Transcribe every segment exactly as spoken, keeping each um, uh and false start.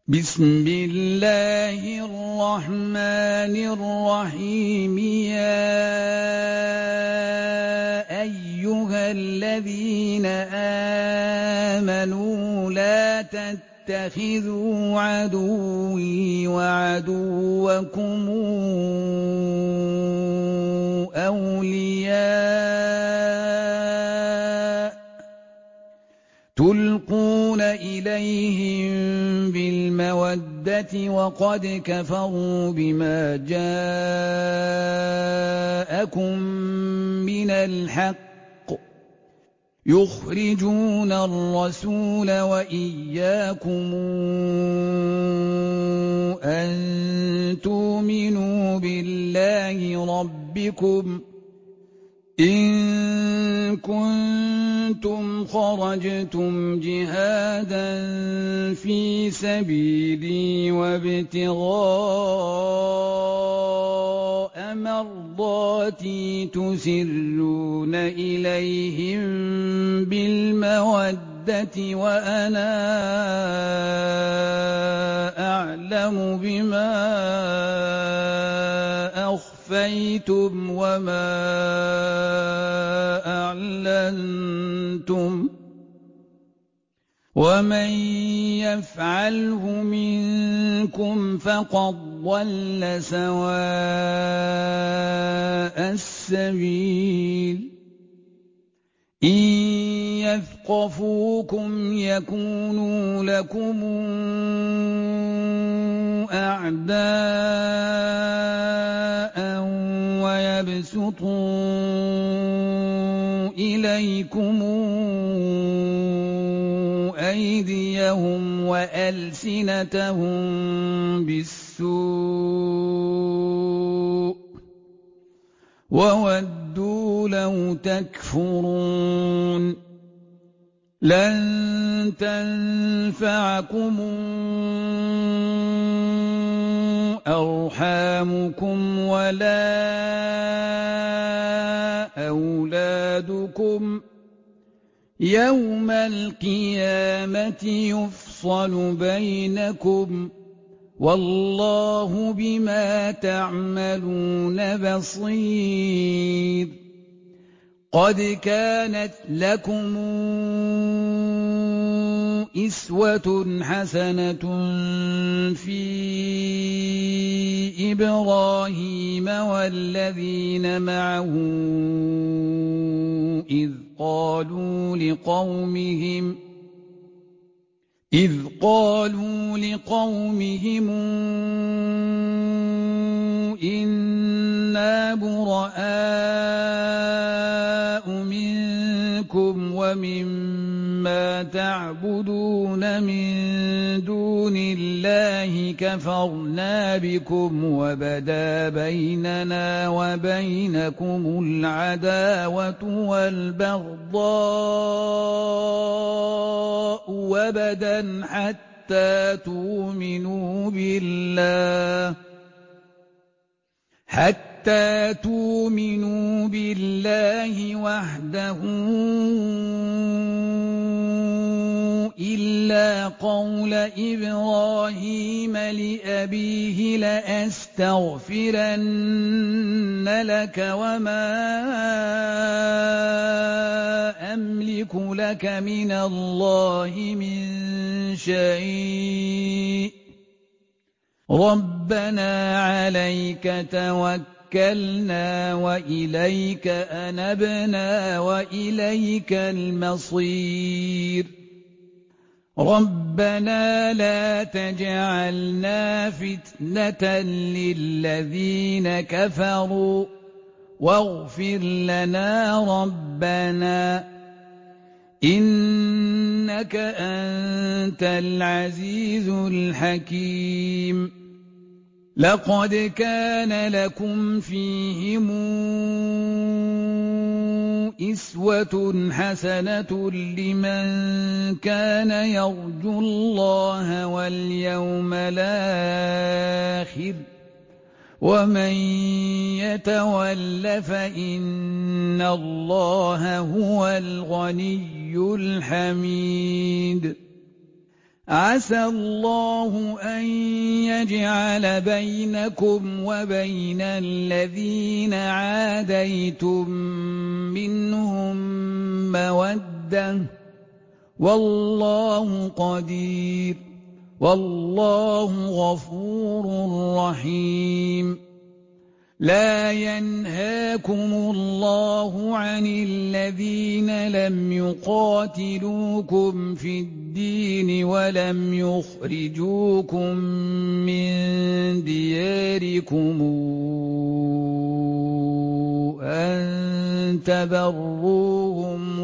بسم الله الرحمن الرحيم يا أيها الذين آمنوا لا تتخذوا عدوي وعدوكم أولياء تلقون إليهم بالمودة وقد كفروا بما جاءكم من الحق يخرجون الرسول وإياكم أن تؤمنوا بالله ربكم إن كنتم خرجتم جهادا في سبيلي وابتغاء مرضاتي تسرون إليهم بالمودة وأنا أعلم بما أخفيتم وما أعلنتم ومن يفعله منكم فقد ضل سواء السبيل إن يثقفوكم يكونوا لكم أعداء ويبسطوا إليكم أيديهم وألسنتهم بالسوء وودوا لو تكفرون لن تنفعكم أرحامكم ولا أولادكم يوم القيامة يفصل بينكم والله بما تعملون بصير قد كانت لكم أسوة حسنة في إبراهيم والذين معه إذ قالوا لقومهم إذ قالوا لقومهم إنا براء منكم ومما تعبدون من دون الله كفرنا بكم وبدا بيننا وبينكم العداوة والبغضاء وبدا حتى تؤمنوا بالله حتى تؤمنوا بالله وحده إلا قول إبراهيم لأبيه لأستغفرن لك وما أملك لك من الله من شيء ربنا عليك توكلنا وإليك أنبنا وإليك المصير ربنا لا تجعلنا فتنة للذين كفروا واغفر لنا ربنا إنك أنت العزيز الحكيم لقد كان لكم فيهم أسوة حسنة لمن كان يرجو الله واليوم الآخر ومن يتول فإن الله هو الغني الحميد عسى الله أن يجعل بينكم وبين الذين عاديتم منهم مودة والله قدير والله غفور رحيم لا ينهاكم الله عن الذين لم يقاتلوكم في الدين ولم يخرجوكم من دياركم أن تبروهم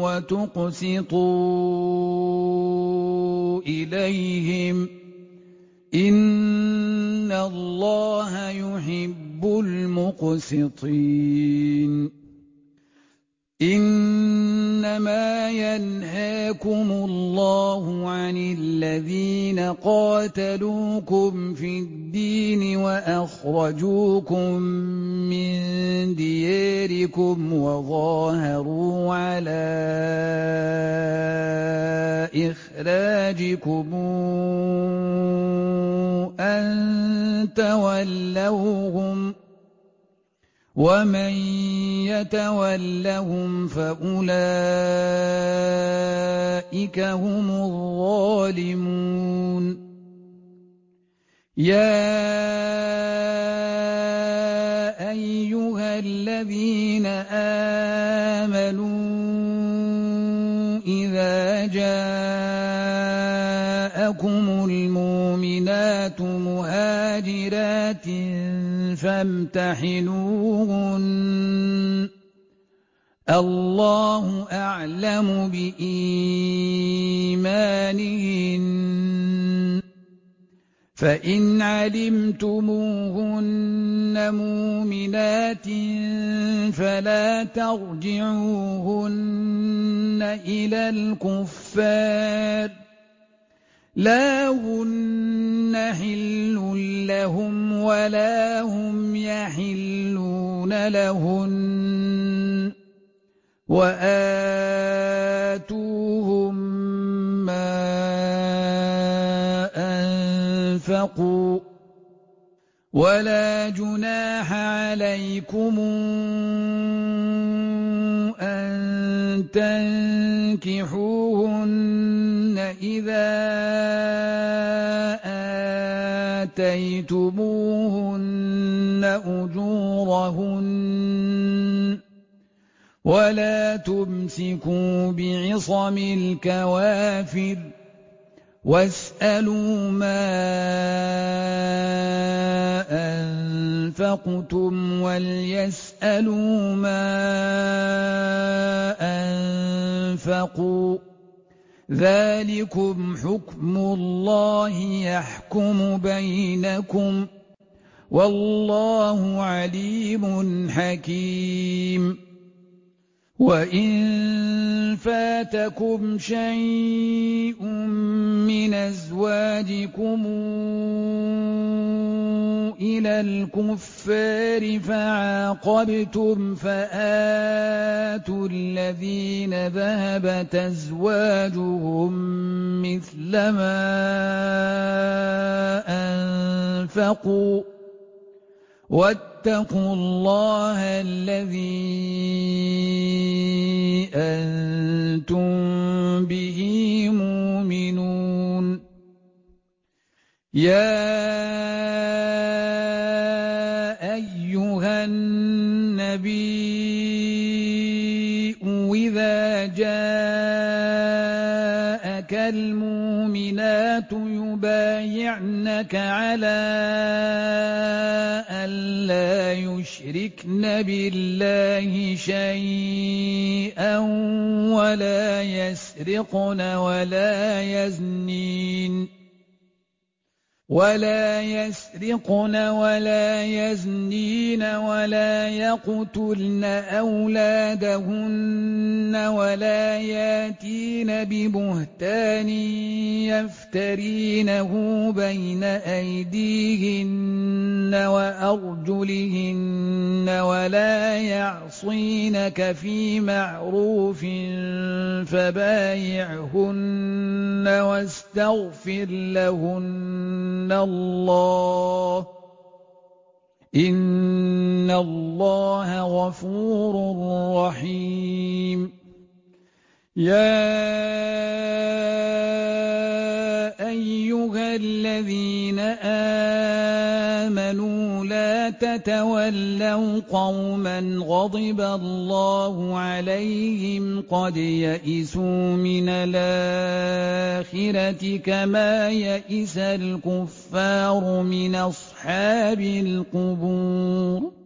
وتقسطوا إليهم إن الله يحب المقسطين إنما ينهاكم الله عن الذين قاتلوكم في الدين وأخرجوكم من دياركم وظاهروا على إخراجكم أن تولوهم ومن يتولهم فأولئك هم الظالمون يا أيها الذين آمنوا إذا جاءكم المؤمنات مهاجرات فامتحنوهن الله أعلم بإيمانهن فإن علمتموهن مؤمنات فلا ترجعوهن إلى الكفار لا هن حل لهم ولا هم يحلون لهن وآتوهم ما أنفقوا ولا جناح عليكم أن تنكحوهن إذا آتيتموهن أجورهن ولا تمسكوا بعصم الكوافر واسألوا ما أنفقتم وليسألوا ما أنفقوا ذلكم حكم الله يحكم بينكم والله عليم حكيم وإن فاتكم شيء من أزواجكم إلى الكفار فعاقبتم فآتوا الذين ذهبت أزواجهم مثل ما أنفقوا واتقوا الله الذي أنتم به مؤمنون يا أيها النبي إذا جاءك المؤمنات يبايعنك على ألا يشركن بالله شيئا ولا يسرقن ولا يزنين ولا يسرقن ولا يزنين ولا يقتلن أولادهن ولا ياتين ببهتان يفترينه بين أيديهن وأرجلهن ولا يعصينك في معروف فبايعهن واستغفر لهن الله إن الله غفور رحيم يا أيها الذين آمنوا لا تتولوا قوما غضب الله عليهم قد يئسوا من الآخرة كما يئس الكفار من أصحاب القبور